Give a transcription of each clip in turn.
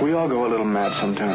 We all go a little mad sometimes.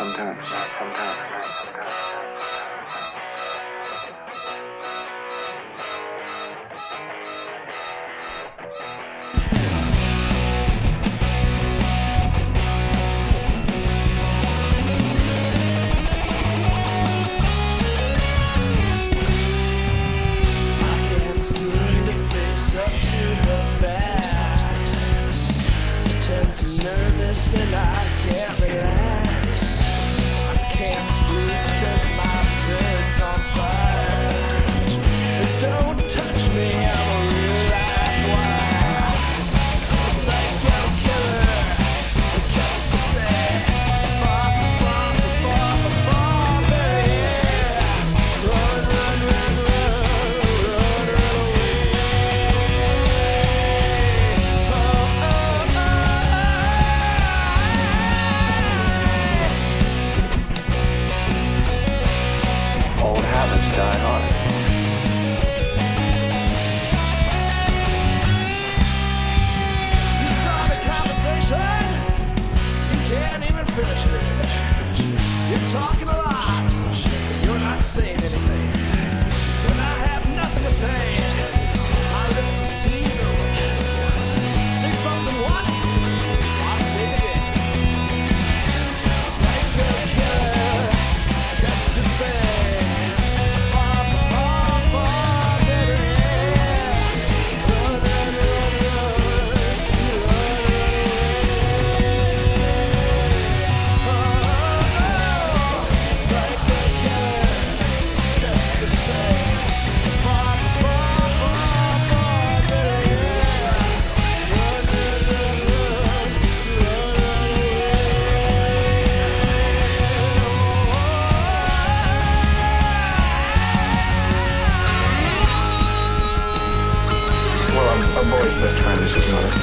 Nervous and I can't relax. I can't sleep 'cause my bed's on fire. Don't touch me, I'm a real life wire. A psycho killer, the case is sad. Die hard. You start a conversation, you can't even finish it. You're talking a lot, but you're not saying anything. When I have nothing to say, my lips will see you. Say something once, I'll say it again. Psycho killer, just to say. A boy's best friend is his mother.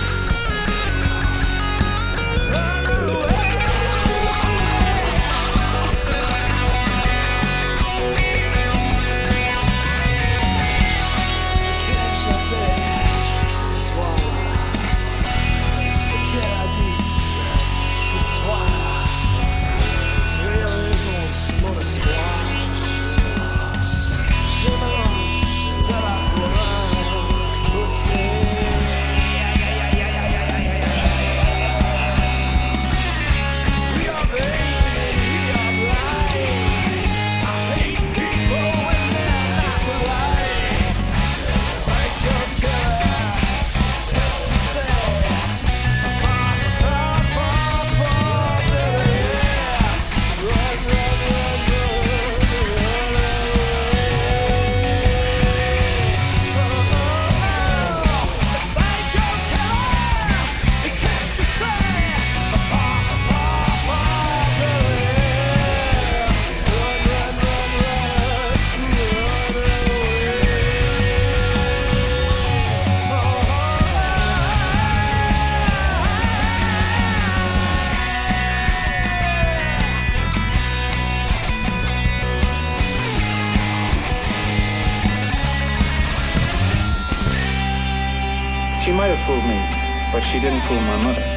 She might have fooled me, but she didn't fool my mother.